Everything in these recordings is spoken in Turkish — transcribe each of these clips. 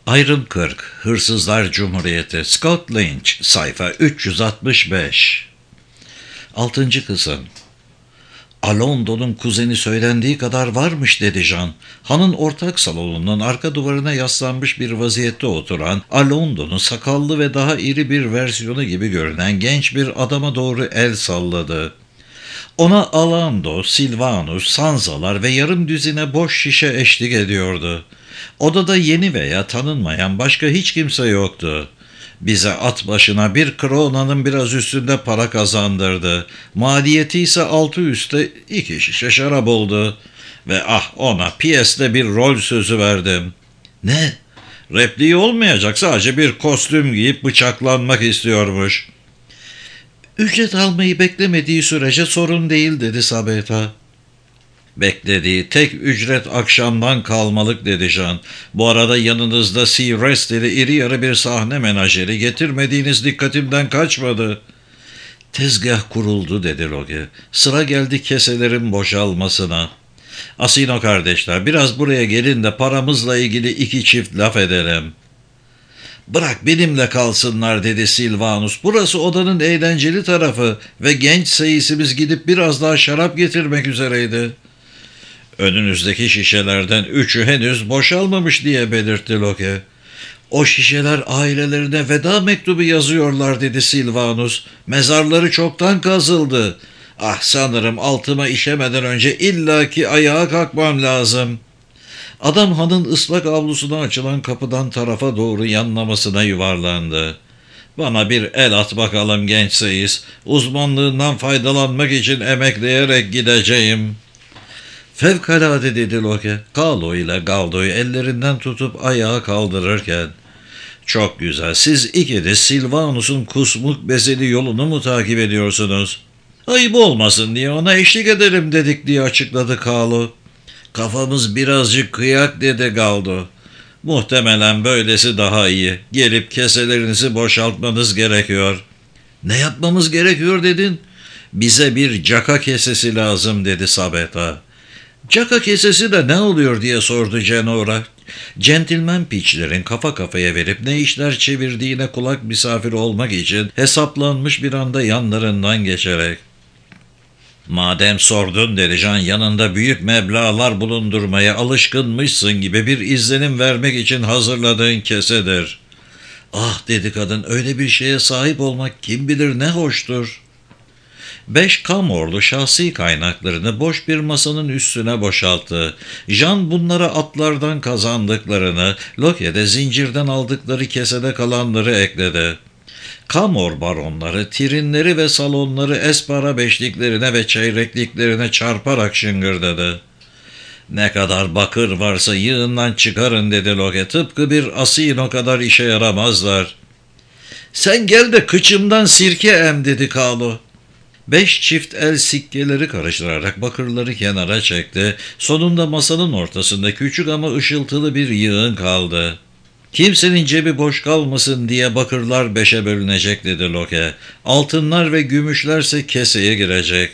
Ayrım 40, Hırsızlar Cumhuriyeti, Scott Lynch, sayfa 365. 6. kısım. Alondo'nun kuzeni söylendiği kadar varmış dedi Jean. Hanın ortak salonunun arka duvarına yaslanmış bir vaziyette oturan, Alondo'nun sakallı ve daha iri bir versiyonu gibi görünen genç bir adama doğru el salladı. Ona Alando, Silvanus, Sanzalar ve yarım düzine boş şişe eşlik ediyordu. Odada yeni veya tanınmayan başka hiç kimse yoktu. Bize at başına bir kronanın biraz üstünde para kazandırdı. Maliyeti ise altı üstte 2 şişe şarap oldu. Ve ona piyeste bir rol sözü verdim. Ne? Repliği olmayacak, sadece bir kostüm giyip bıçaklanmak istiyormuş. Ücret almayı beklemediği sürece sorun değil dedi Sabeta. Beklediği tek ücret akşamdan kalmalık dedi Jean. Bu arada yanınızda Searest'li iri yarı bir sahne menajeri getirmediğiniz dikkatimden kaçmadı. Tezgah kuruldu dedi Roge. Sıra geldi keselerin boşalmasına. Asino kardeşler, biraz buraya gelin de paramızla ilgili 2 çift laf edelim. Bırak benimle kalsınlar dedi Silvanus. Burası odanın eğlenceli tarafı ve genç seyisimiz gidip biraz daha şarap getirmek üzereydi. Önünüzdeki şişelerden 3'ü henüz boşalmamış diye belirtti Loke. O şişeler ailelerine veda mektubu yazıyorlar dedi Silvanus. Mezarları çoktan kazıldı. Sanırım altıma işemeden önce illaki ayağa kalkmam lazım. Adam hanın ıslak avlusuna açılan kapıdan tarafa doğru yanlamasına yuvarlandı. Bana bir el at bakalım genç seyis. Uzmanlığından faydalanmak için emekleyerek gideceğim. Fevkalade dedi Loke. Kalo ile Galdo'yu ellerinden tutup ayağa kaldırırken. Çok güzel. Siz ikiniz Silvanus'un kusmuk bezeli yolunu mu takip ediyorsunuz? Ayıp olmasın diye ona eşlik ederim dedik diye açıkladı Kalo. Kafamız birazcık kıyak dedi Galdo. Muhtemelen böylesi daha iyi. Gelip keselerinizi boşaltmanız gerekiyor. Ne yapmamız gerekiyor dedin? Bize bir caka kesesi lazım dedi Sabeta. Caka kesesi de ne oluyor diye sordu Cenora. Centilmen piçlerin kafa kafaya verip ne işler çevirdiğine kulak misafiri olmak için hesaplanmış bir anda yanlarından geçerek. Madem sordun dedi Can, yanında büyük meblağlar bulundurmaya alışkınmışsın gibi bir izlenim vermek için hazırladığın kesedir. Dedi kadın, öyle bir şeye sahip olmak kim bilir ne hoştur. 5 kamorlu şahsi kaynaklarını boş bir masanın üstüne boşalttı. Jean bunlara atlardan kazandıklarını, Loke'de zincirden aldıkları kesede kalanları ekledi. Kamor baronları, tirinleri ve salonları espara beşliklerine ve çeyrekliklerine çarparak şıngırdadı. Ne kadar bakır varsa yığından çıkarın dedi Loke, tıpkı bir asino kadar işe yaramazlar. Sen gel de kıçımdan sirke em dedi Kalo. 5 çift el sikkeleri karıştırarak bakırları kenara çekti. Sonunda masanın ortasında küçük ama ışıltılı bir yığın kaldı. Kimsenin cebi boş kalmasın diye bakırlar 5'e bölünecek dedi Loke. Altınlar ve gümüşlerse keseye girecek.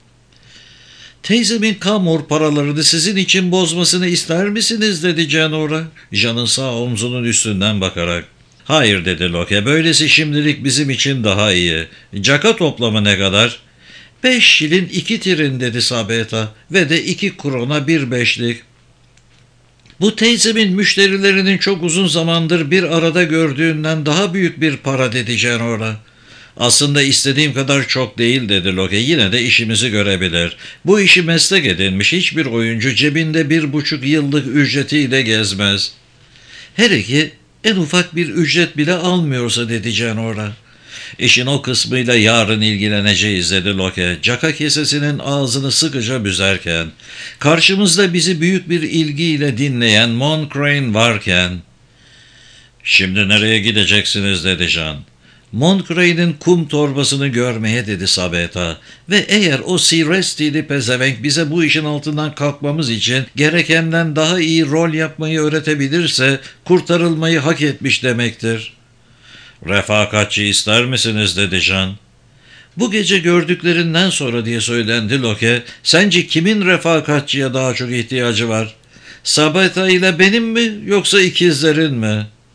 Teyzemin kamor paralarını sizin için bozmasını ister misiniz dedi Canora, Jan'ın sağ omzunun üstünden bakarak. Hayır dedi Loke, böylesi şimdilik bizim için daha iyi. Caka toplamı ne kadar? 5 şilin 2 tirin dedi Sabeta ve de 2 krona 1 beşlik. Bu teyzemin müşterilerinin çok uzun zamandır bir arada gördüğünden daha büyük bir para dedi Canora. Aslında istediğim kadar çok değil dedi Loke, yine de işimizi görebilir. Bu işi meslek edinmiş hiçbir oyuncu cebinde 1,5 yıllık ücretiyle gezmez. Her iki en ufak bir ücret bile almıyorsa dedi Canora. İşin o kısmıyla yarın ilgileneceğiz dedi Loke, caka kesesinin ağzını sıkıca büzerken. Karşımızda bizi büyük bir ilgiyle dinleyen Moncrain varken. Şimdi nereye gideceksiniz dedi Jean. Moncrain'in kum torbasını görmeye dedi Sabeta. Ve eğer o Searest'li pezevenk bize bu işin altından kalkmamız için gerekenden daha iyi rol yapmayı öğretebilirse kurtarılmayı hak etmiş demektir. Refakatçi ister misiniz dedi Jean. Bu gece gördüklerinden sonra diye söylendi Loke. Sence kimin refakatçiye daha çok ihtiyacı var? Sabeta ile benim mi yoksa ikizlerin mi?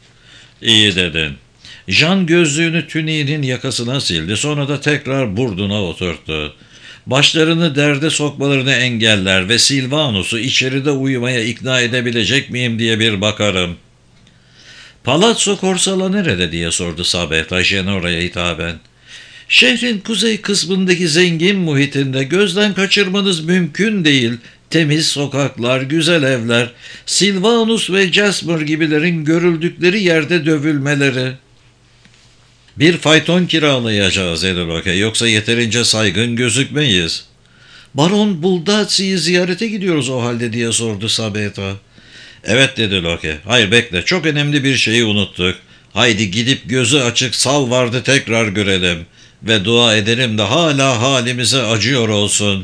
İyi dedin. Jean gözlüğünü tüniğinin yakasına sildi, sonra da tekrar burnuna oturttu. Başlarını derde sokmalarını engeller ve Silvanus'u içeride uyumaya ikna edebilecek miyim diye bir bakarım. Palazzo Korsala nerede diye sordu Sabeta Jenora'ya hitaben. Şehrin kuzey kısmındaki zengin muhitinde, gözden kaçırmanız mümkün değil. Temiz sokaklar, güzel evler, Silvanus ve Jasper gibilerin görüldükleri yerde dövülmeleri. Bir fayton kiralayacağız Ediloke, yoksa yeterince saygın gözükmeyiz. Baron Buldazi'yi ziyarete gidiyoruz o halde diye sordu Sabeta. Evet dedi Loke. Hayır bekle, çok önemli bir şeyi unuttuk. Haydi gidip gözü açık Salvard'ı tekrar görelim. Ve dua edelim de hala halimize acıyor olsun.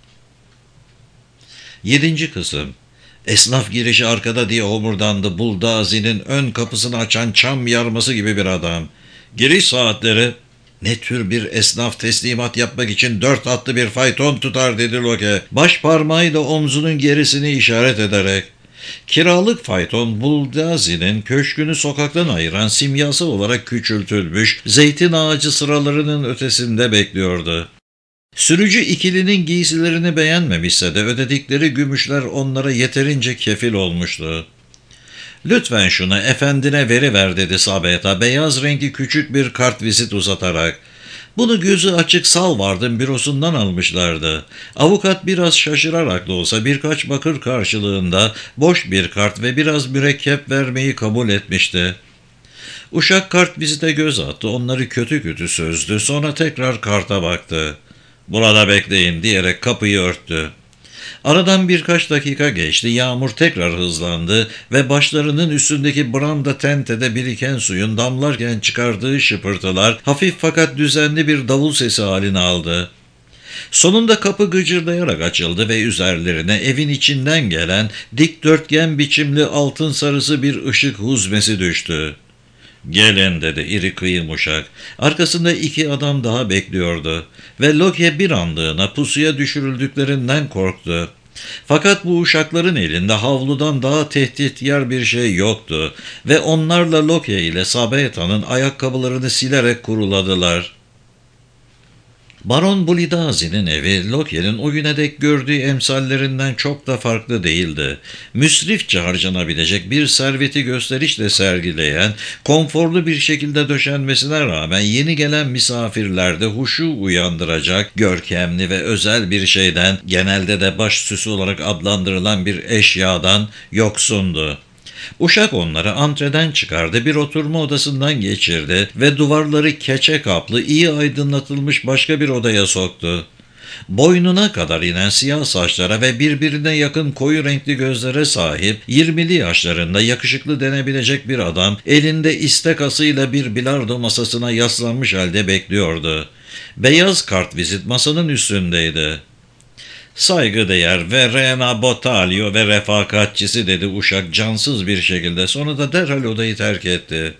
7. kısım. Esnaf girişi arkada diye homurdandı Buldazi'nin ön kapısını açan çam yarması gibi bir adam. Giriş saatleri. Ne tür bir esnaf teslimat yapmak için 4 atlı bir fayton tutar dedi Loke. Baş parmağıyla omzunun gerisini işaret ederek. Kiralık fayton Buldazi'nin köşkünü sokaktan ayıran simyası olarak küçültülmüş zeytin ağacı sıralarının ötesinde bekliyordu. Sürücü ikilinin giysilerini beğenmemişse de ödedikleri gümüşler onlara yeterince kefil olmuştu. Lütfen şunu efendine veriver dedi Sabeta beyaz renkli küçük bir kartvizit uzatarak. Bunu gözü açık Salvard'ın bürosundan almışlardı. Avukat biraz şaşırarak da olsa birkaç bakır karşılığında boş bir kart ve biraz mürekkep vermeyi kabul etmişti. Uşak kartvizite göz attı, onları kötü kötü sözdü, sonra tekrar karta baktı. Burada bekleyin diyerek kapıyı örttü. Aradan birkaç dakika geçti, yağmur tekrar hızlandı ve başlarının üstündeki branda tentede biriken suyun damlarken çıkardığı şıpırtılar hafif fakat düzenli bir davul sesi halini aldı. Sonunda kapı gıcırdayarak açıldı ve üzerlerine evin içinden gelen dikdörtgen biçimli altın sarısı bir ışık huzmesi düştü. Gelin dedi iri kıyım uşak. Arkasında 2 adam daha bekliyordu ve Loke bir anlığına pusuya düşürüldüklerinden korktu. Fakat bu uşakların elinde havludan daha tehditkar bir şey yoktu ve onlarla Loke ile Sabeta'nın ayakkabılarını silerek kuruladılar. Baron Buldazi'nin evi Loke'nin o güne dek gördüğü emsallerinden çok da farklı değildi. Müsrifçe harcanabilecek bir serveti gösterişle sergileyen, konforlu bir şekilde döşenmesine rağmen yeni gelen misafirlerde huşu uyandıracak, görkemli ve özel bir şeyden, genelde de baş süsü olarak adlandırılan bir eşyadan yoksundu. Uşak onları antreden çıkardı, bir oturma odasından geçirdi ve duvarları keçe kaplı, iyi aydınlatılmış başka bir odaya soktu. Boynuna kadar inen siyah saçlara ve birbirine yakın koyu renkli gözlere sahip 20'li yaşlarında yakışıklı denebilecek bir adam elinde istekasıyla bir bilardo masasına yaslanmış halde bekliyordu. Beyaz kartvizit masanın üstündeydi. Saygıdeğer Verena Botalio ve refakatçisi dedi uşak cansız bir şekilde, sonra da derhal odayı terk etti.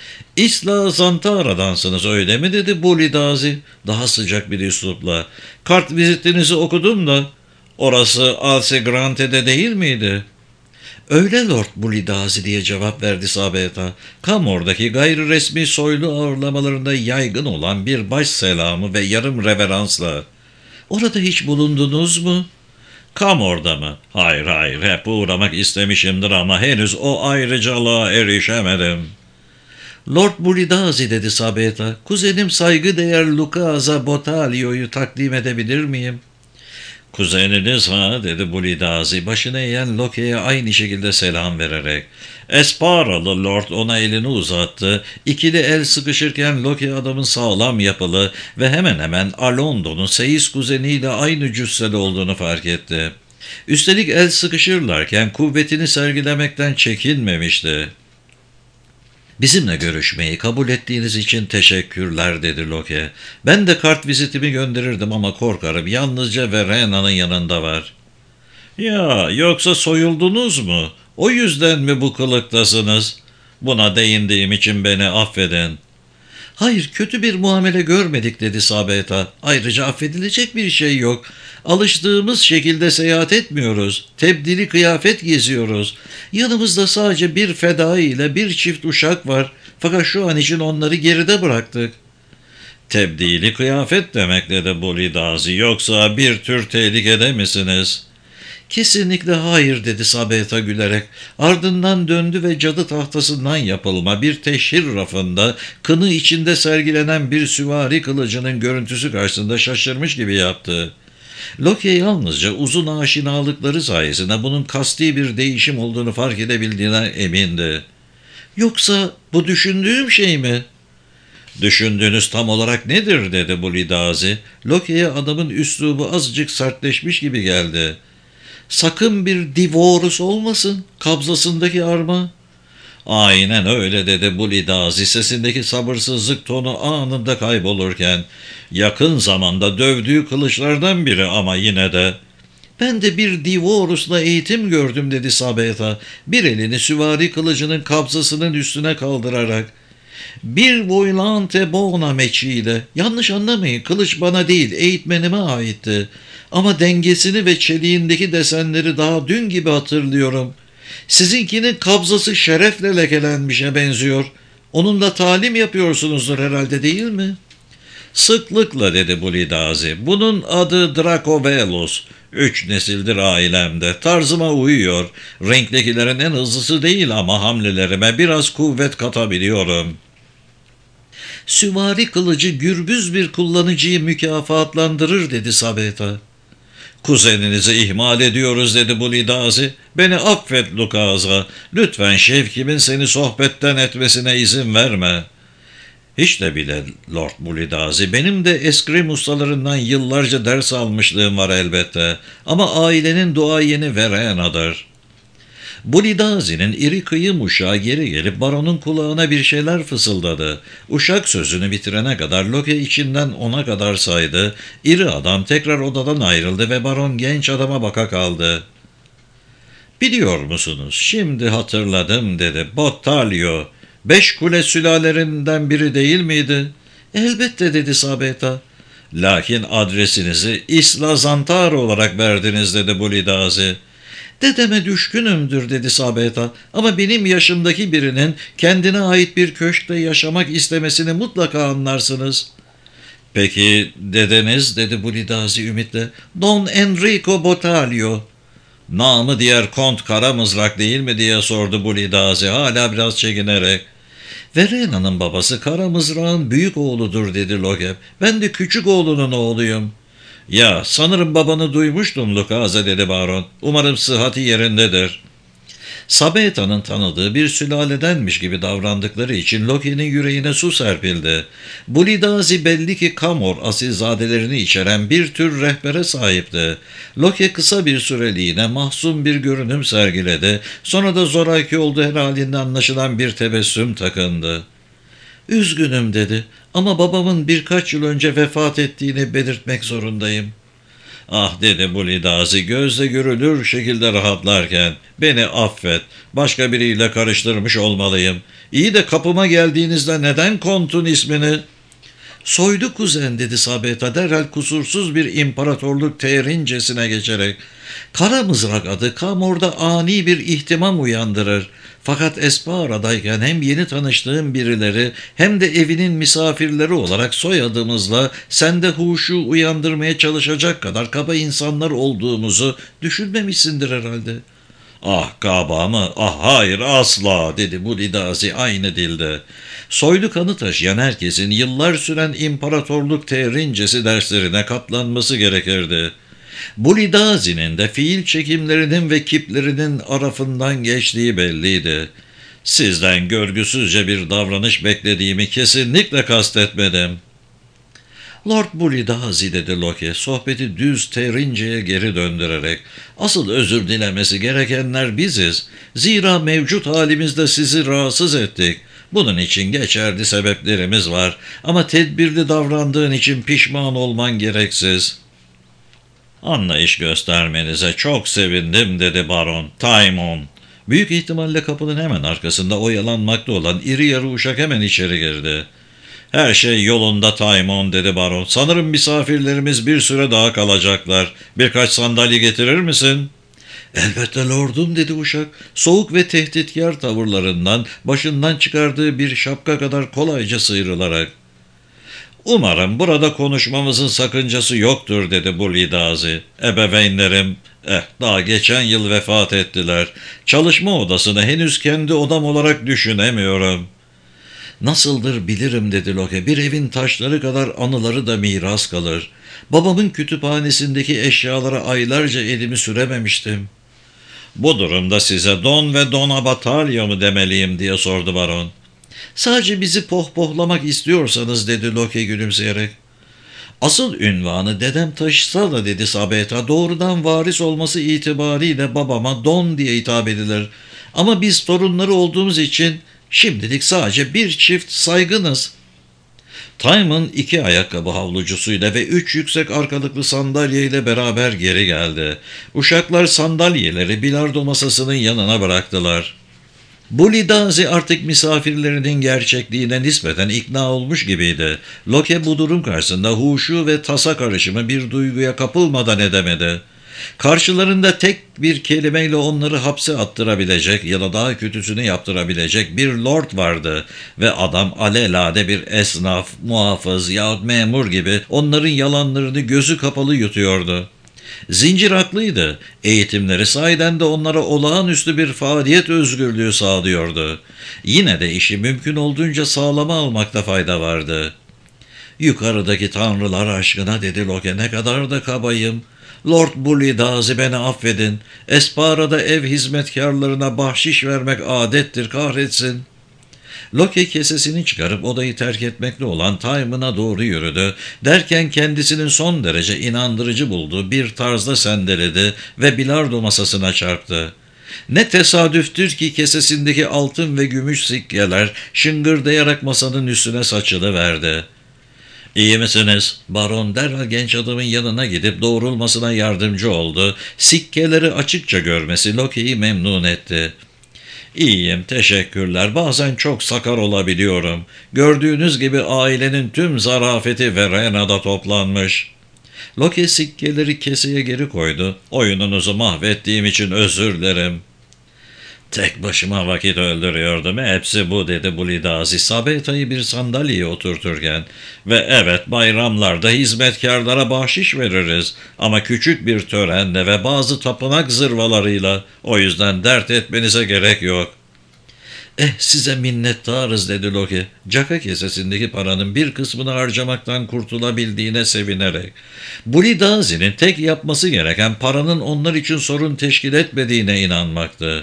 İsla Zantara'dansınız öyle mi dedi Buldazi daha sıcak bir üslupla. Kart vizitinizi okudum da orası Alsegrante'de değil miydi? Öyle Lord Buldazi diye cevap verdi Sabeta. Kamor'daki gayri resmi soylu ağırlamalarında yaygın olan bir baş selamı ve yarım reveransla. Orada hiç bulundunuz mu? Kamor'da mı? Hayır hayır, hep uğramak istemişimdir ama henüz o ayrıcalığa erişemedim. Lord Buldazi dedi Sabeta, kuzenim saygıdeğer Lucasa Botalio'yu takdim edebilir miyim? Kuzeniniz ha dedi Buldazi başını eğen Loke'ye aynı şekilde selam vererek. Esparalı Lord ona elini uzattı. İkili el sıkışırken Loke adamın sağlam yapılı ve hemen hemen Alondo'nun seyis kuzeniyle aynı cüsseli olduğunu fark etti. Üstelik el sıkışırlarken kuvvetini sergilemekten çekinmemişti. Bizimle görüşmeyi kabul ettiğiniz için teşekkürler dedi Loke. Ben de kart vizitimi gönderirdim ama korkarım yalnızca Verena'nın yanında var. Ya yoksa soyuldunuz mu? O yüzden mi bu kılıktasınız? Buna değindiğim için beni affedin. Hayır kötü bir muamele görmedik dedi Sabeta. Ayrıca affedilecek bir şey yok. Alıştığımız şekilde seyahat etmiyoruz. Tebdili kıyafet geziyoruz. Yanımızda sadece bir fedai ile bir çift uşak var. Fakat şu an için onları geride bıraktık. Tebdili kıyafet demek dedi Bulidazi. Yoksa bir tür tehlikede misiniz? Kesinlikle hayır dedi Sabeta gülerek. Ardından döndü ve cadı tahtasından yapılma bir teşhir rafında kını içinde sergilenen bir süvari kılıcının görüntüsü karşısında şaşırmış gibi yaptı. Loki yalnızca uzun aşinalıkları sayesinde bunun kasti bir değişim olduğunu fark edebildiğine emindi. Yoksa bu düşündüğüm şey mi? Düşündüğünüz tam olarak nedir dedi Bulidazi. Loki'ye adamın üslubu azıcık sertleşmiş gibi geldi. Sakın bir divorus olmasın kabzasındaki arma. Aynen öyle dedi Bulidazi sesindeki sabırsızlık tonu anında kaybolurken. Yakın zamanda dövdüğü kılıçlardan biri ama yine de. Ben de bir divorusla eğitim gördüm dedi Sabeta. Bir elini süvari kılıcının kabzasının üstüne kaldırarak. Bir Voylante Bona meçiyle. Yanlış anlamayın kılıç bana değil eğitmenime aitti. Ama dengesini ve çeliğindeki desenleri daha dün gibi hatırlıyorum. Sizinkinin kabzası şerefle lekelenmişe benziyor. Onunla talim yapıyorsunuzdur herhalde değil mi? Sıklıkla dedi Bulidazi. Bunun adı Dracovelos. 3 nesildir ailemde. Tarzıma uyuyor. Renktekilerin en hızlısı değil ama hamlelerime biraz kuvvet katabiliyorum. Süvari kılıcı gürbüz bir kullanıcıyı mükafatlandırır dedi Sabeta. Kuzeninizi ihmal ediyoruz dedi Bulidazi. Beni affet Lukaza. Lütfen Şevkim'in seni sohbetten etmesine izin verme. Hiç de bile Lord Bulidazi. Benim de eskrim ustalarından yıllarca ders almışlığım var elbette. Ama ailenin duayeni Verena'dır. Bulidazi'nin iri kıyım uşağı geri gelip baronun kulağına bir şeyler fısıldadı. Uşak sözünü bitirene kadar Loki içinden 10'a kadar saydı. İri adam tekrar odadan ayrıldı ve baron genç adama baka kaldı. Biliyor musunuz? Şimdi hatırladım dedi. Bottalio. 5 kule sülalerinden biri değil miydi? Elbette dedi Sabeta. Lakin adresinizi Isla Zantar olarak verdiniz dedi Bulidazi. Dedeme düşkünümdür dedi Sabeta ama benim yaşımdaki birinin kendine ait bir köşkte yaşamak istemesini mutlaka anlarsınız. Peki dedeniz dedi Bulidazi ümitle. Don Enrico Bottalio. Namı diğer Kont Karamızrak değil mi diye sordu Bulidazi hala biraz çekinerek. Verena'nın babası Karamızrak'ın büyük oğludur dedi Logeb. Ben de küçük oğlunun oğluyum. Ya sanırım babanı duymuştum Lukaze dedi baron. Umarım sıhhati yerindedir. Sabeta'nın tanıdığı bir sülaledenmiş gibi davrandıkları için Loki'nin yüreğine su serpildi. Bulidazi belli ki Kamor asilzadelerini içeren bir tür rehbere sahipti. Loki kısa bir süreliğine mahzun bir görünüm sergiledi. Sonra da zoraki olduğu her halinde anlaşılan bir tebessüm takındı. Üzgünüm dedi ama babamın birkaç yıl önce vefat ettiğini belirtmek zorundayım. Ah dedi Bulidazi gözle görülür şekilde rahatlarken. Beni affet. Başka biriyle karıştırmış olmalıyım. İyi de kapıma geldiğinizde neden kontun ismini? Soylu kuzen dedi Sabeta derhal kusursuz bir imparatorluk teğrincesine geçerek. Kara mızrak adı Kamor'da ani bir ihtimam uyandırır. Fakat Espara'dayken hem yeni tanıştığım birileri hem de evinin misafirleri olarak soyadımızla sende huşu uyandırmaya çalışacak kadar kaba insanlar olduğumuzu düşünmemişsindir herhalde. Ah kaba mı? Ah hayır asla dedi Bulidazi aynı dilde. Soylu kanı taşıyan herkesin yıllar süren imparatorluk teğrincesi derslerine katlanması gerekirdi. Bulidazi'nin de fiil çekimlerinin ve kiplerinin arasından geçtiği belliydi. Sizden görgüsüzce bir davranış beklediğimi kesinlikle kastetmedim. Lord Bulidazi dedi Loki sohbeti düz Terince'ye geri döndürerek. Asıl özür dilemesi gerekenler biziz. Zira mevcut halimizde sizi rahatsız ettik. Bunun için geçerli sebeplerimiz var. Ama tedbirli davrandığın için pişman olman gereksiz. Anlayış göstermenize çok sevindim dedi Baron Taimon. Büyük ihtimalle kapının hemen arkasında oyalanmakta olan iri yarı uşak hemen içeri girdi. Her şey yolunda Taymon, dedi baron. Sanırım misafirlerimiz bir süre daha kalacaklar. Birkaç sandalye getirir misin? Elbette lordum, dedi uşak. Soğuk ve tehditkar tavırlarından başından çıkardığı bir şapka kadar kolayca sıyrılarak. Umarım burada konuşmamızın sakıncası yoktur, dedi Bulidazi. Ebeveynlerim, daha geçen yıl vefat ettiler. Çalışma odasını henüz kendi odam olarak düşünemiyorum. Nasıldır bilirim, dedi Loke. Bir evin taşları kadar anıları da miras kalır. Babamın kütüphanesindeki eşyalara aylarca elimi sürememiştim. Bu durumda size Don ve Dona Batalya mı demeliyim, diye sordu baron. Sadece bizi pohpohlamak istiyorsanız, dedi Loke gülümseyerek. Asıl ünvanı dedem taşısa da, dedi Sabeta, doğrudan varis olması itibariyle babama Don diye hitap edilir. Ama biz torunları olduğumuz için şimdilik sadece bir çift saygınız. Tymon 2 ayakkabı havlucusuyla ve 3 yüksek arkalıklı sandalyeyle beraber geri geldi. Uşaklar sandalyeleri bilardo masasının yanına bıraktılar. Bulidazi artık misafirlerinin gerçekliğine nispeten ikna olmuş gibiydi. Loke bu durum karşısında huşu ve tasa karışımı bir duyguya kapılmadan edemedi. Karşılarında tek bir kelimeyle onları hapse attırabilecek ya da daha kötüsünü yaptırabilecek bir lord vardı ve adam alelade bir esnaf, muhafız yahut memur gibi onların yalanlarını gözü kapalı yutuyordu. Zincir haklıydı. Eğitimleri sahiden de onlara olağanüstü bir faaliyet özgürlüğü sağlıyordu. Yine de işi mümkün olduğunca sağlama almakta fayda vardı. Yukarıdaki tanrılar aşkına, dedi Loke, ne kadar da kabayım. Lord Bulidazi, beni affedin. Espara'da ev hizmetkarlarına bahşiş vermek adettir, kahretsin. Loke kesesini çıkarıp odayı terk etmekle olan Tymon'a doğru yürüdü. Derken kendisinin son derece inandırıcı bulduğu bir tarzda sendeledi ve bilardo masasına çarptı. Ne tesadüftür ki kesesindeki altın ve gümüş sikkeler şıngırdayarak masanın üstüne saçılıverdi. "İyi misiniz?" Baron derhal genç adamın yanına gidip doğrulmasına yardımcı oldu. Sikkeleri açıkça görmesi Loke'yi memnun etti. "İyiyim, teşekkürler. Bazen çok sakar olabiliyorum. Gördüğünüz gibi ailenin tüm zarafeti Verena'da toplanmış." Loke sikkeleri keseye geri koydu. "Oyununuzu mahvettiğim için özür dilerim." "Tek başıma vakit öldürüyordum. Hepsi bu," dedi Bulidazi Sabeta'yı bir sandalyeye oturturken. "Ve evet, bayramlarda hizmetkarlara bahşiş veririz. Ama küçük bir törenle ve bazı tapınak zırvalarıyla. O yüzden dert etmenize gerek yok." Size minnettarız," dedi Loki. Caka kesesindeki paranın bir kısmını harcamaktan kurtulabildiğine sevinerek. Bulidazi'nin tek yapması gereken paranın onlar için sorun teşkil etmediğine inanmaktı.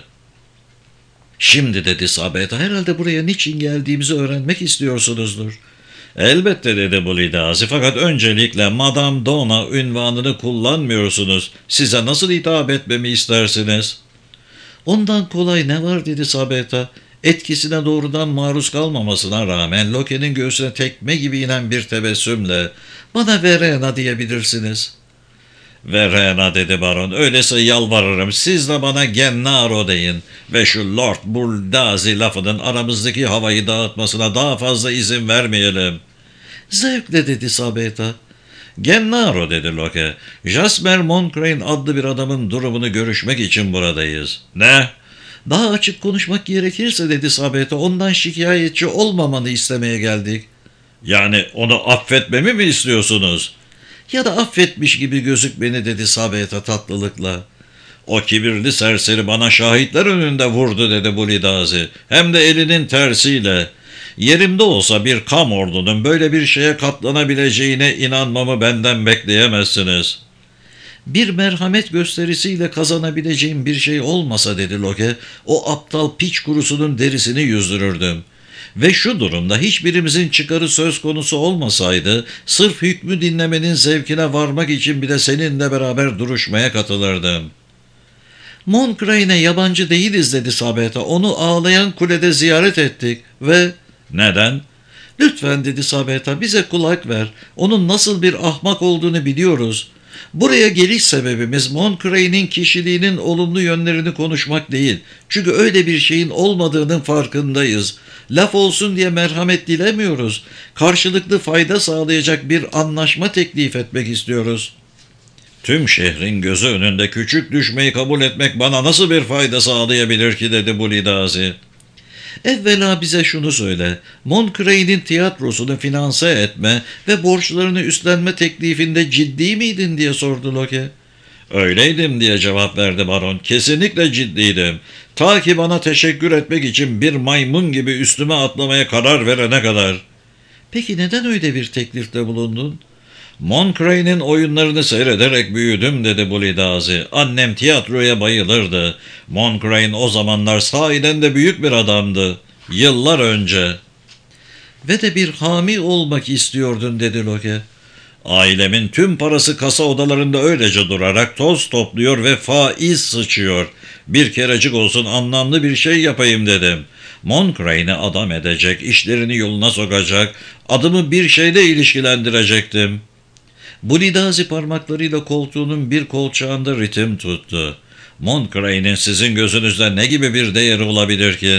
"Şimdi," dedi Sabeta, "herhalde buraya niçin geldiğimizi öğrenmek istiyorsunuzdur." "Elbette," dedi Bulidazi, "fakat öncelikle Madame Dona ünvanını kullanmıyorsunuz. Size nasıl hitap etmemi istersiniz?" "Ondan kolay ne var?" dedi Sabeta. Etkisine doğrudan maruz kalmamasına rağmen Loke'nin göğsüne tekme gibi inen bir tebessümle "Bana Verena diyebilirsiniz." "Verena," dedi baron, "öyleyse yalvarırım siz de bana Gennaro deyin ve şu Lord Bulidazi lafının aramızdaki havayı dağıtmasına daha fazla izin vermeyelim." "Zevkle," dedi Sabeta. "Gennaro," dedi Loke, "Jasper Moncrain adlı bir adamın durumunu görüşmek için buradayız." "Ne?" "Daha açık konuşmak gerekirse," dedi Sabeta, "ondan şikayetçi olmamanı istemeye geldik." "Yani onu affetmemi mi istiyorsunuz?" "Ya da affetmiş gibi gözükmeni," dedi Sabeta tatlılıkla. "O kibirli serseri bana şahitler önünde vurdu," dedi Bulidazi. "Hem de elinin tersiyle. Yerimde olsa bir kam ordunun böyle bir şeye katlanabileceğine inanmamı benden bekleyemezsiniz." "Bir merhamet gösterisiyle kazanabileceğim bir şey olmasa," dedi Loke, "o aptal piç kurusunun derisini yüzdürürdüm. Ve şu durumda hiçbirimizin çıkarı söz konusu olmasaydı, sırf hükmü dinlemenin zevkine varmak için bile seninle beraber duruşmaya katılırdım." "Moncrain'e yabancı değiliz," dedi Sabeta. "Onu ağlayan kulede ziyaret ettik ve..." "Neden?" "Lütfen," dedi Sabeta, "bize kulak ver. Onun nasıl bir ahmak olduğunu biliyoruz. Buraya geliş sebebimiz Moncrei'nin kişiliğinin olumlu yönlerini konuşmak değil. Çünkü öyle bir şeyin olmadığının farkındayız. Laf olsun diye merhamet dilemiyoruz. Karşılıklı fayda sağlayacak bir anlaşma teklif etmek istiyoruz. Tüm şehrin gözü önünde küçük düşmeyi kabul etmek bana nasıl bir fayda sağlayabilir ki, dedi Bulidazi. Evvela bize şunu söyle. Moncrei'nin tiyatrosunu finanse etme ve borçlarını üstlenme teklifinde ciddi miydin diye sordu Locke. Öyleydim diye cevap verdi baron. Kesinlikle ciddiydim. Ta ki bana teşekkür etmek için bir maymun gibi üstüme atlamaya karar verene kadar. Peki neden öyle bir teklifte bulundun? Moncrei'nin oyunlarını seyrederek büyüdüm, dedi Bulidazi. Annem tiyatroya bayılırdı. Moncrei'n o zamanlar sahiden de büyük bir adamdı. Yıllar önce. Ve de bir hami olmak istiyordun, dedi Locke. Ailemin tüm parası kasa odalarında öylece durarak toz topluyor ve faiz sıçıyor. Bir kerecik olsun anlamlı bir şey yapayım dedim. Moncrei'ni adam edecek, işlerini yoluna sokacak, adımı bir şeyle ilişkilendirecektim. Bulidazi parmaklarıyla koltuğunun bir kolçağında ritim tuttu. Moncrei'nin sizin gözünüzde ne gibi bir değeri olabilir ki?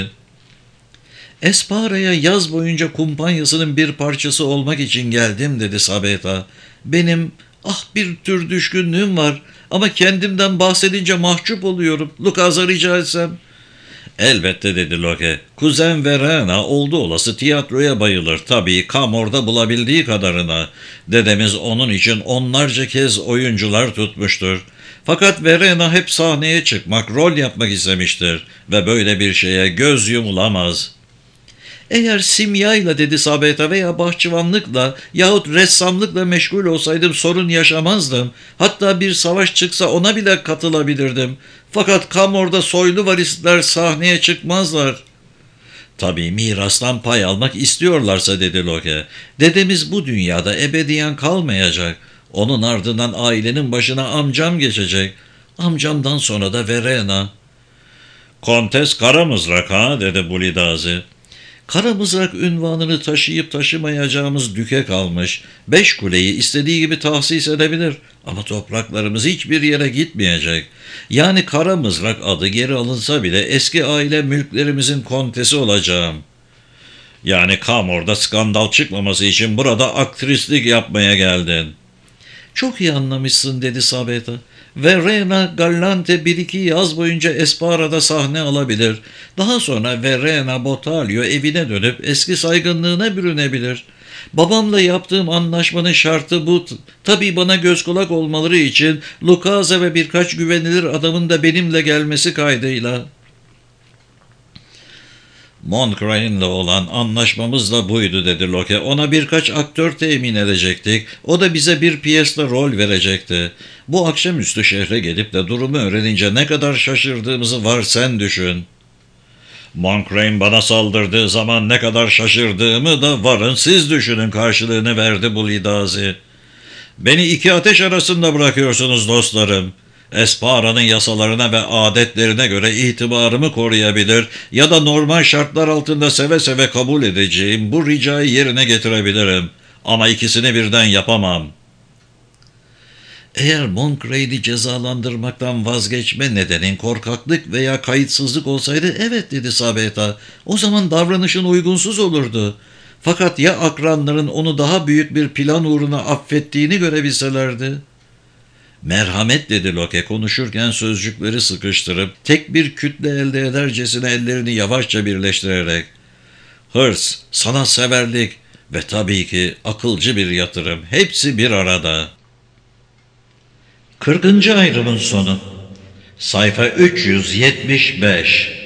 Espara'ya yaz boyunca kumpanyasının bir parçası olmak için geldim, dedi Sabeta. Benim bir tür düşkünlüğüm var ama kendimden bahsedince mahcup oluyorum. Lucas'a rica etsem. Elbette, dedi Locke. Kuzen Verena oldu olası tiyatroya bayılır. Tabii Camor'da bulabildiği kadarına. Dedemiz onun için onlarca kez oyuncular tutmuştur. Fakat Verena hep sahneye çıkmak, rol yapmak istemiştir ve böyle bir şeye göz yumulamaz. Eğer simyayla, dedi Sabeta, veya bahçıvanlıkla yahut ressamlıkla meşgul olsaydım sorun yaşamazdım. Hatta bir savaş çıksa ona bile katılabilirdim. Fakat Camor'da soylu varisler sahneye çıkmazlar. Tabii mirastan pay almak istiyorlarsa, dedi Locke. Dedemiz bu dünyada ebediyen kalmayacak. Onun ardından ailenin başına amcam geçecek. Amcamdan sonra da Verena. Kontes Karamızrak ha, dedi Bulidazi. Karamızrak ünvanını taşıyıp taşımayacağımız düke kalmış. 5 kuleyi istediği gibi tahsis edebilir ama topraklarımız hiçbir yere gitmeyecek. Yani Karamızrak adı geri alınsa bile eski aile mülklerimizin kontesi olacağım. Yani Camor'da skandal çıkmaması için burada aktrislik yapmaya geldin. Çok iyi anlamışsın, dedi Sabeta. Verena Galante bir iki yaz boyunca Espara'da sahne alabilir. Daha sonra Verena Botalio evine dönüp eski saygınlığına bürünebilir. Babamla yaptığım anlaşmanın şartı bu. Tabii bana göz kulak olmaları için Lucasa ve birkaç güvenilir adamın da benimle gelmesi kaydıyla. Moncrei'nle olan anlaşmamız da buydu, dedi Locke. Ona birkaç aktör temin edecektik. O da bize bir piyeste rol verecekti. Bu akşamüstü şehre gelip de durumu öğrenince ne kadar şaşırdığımızı var sen düşün. Moncrei'n bana saldırdığı zaman ne kadar şaşırdığımı da varın siz düşünün karşılığını verdi Bulidazi. Beni iki ateş arasında bırakıyorsunuz dostlarım. Espara'nın yasalarına ve adetlerine göre itibarımı koruyabilir ya da normal şartlar altında seve seve kabul edeceğim bu ricayı yerine getirebilirim. Ama ikisini birden yapamam. Eğer Moncrei'ni cezalandırmaktan vazgeçme nedenin korkaklık veya kayıtsızlık olsaydı, evet, dedi Sabeta. O zaman davranışın uygunsuz olurdu. Fakat ya akranların onu daha büyük bir plan uğruna affettiğini görebilselerdi? Merhamet, dedi Locke konuşurken sözcükleri sıkıştırıp tek bir kütle elde edercesine ellerini yavaşça birleştirerek. Hırs, sanatseverlik ve tabii ki akılcı bir yatırım, hepsi bir arada. 40. ayrımın sonu. Sayfa 375.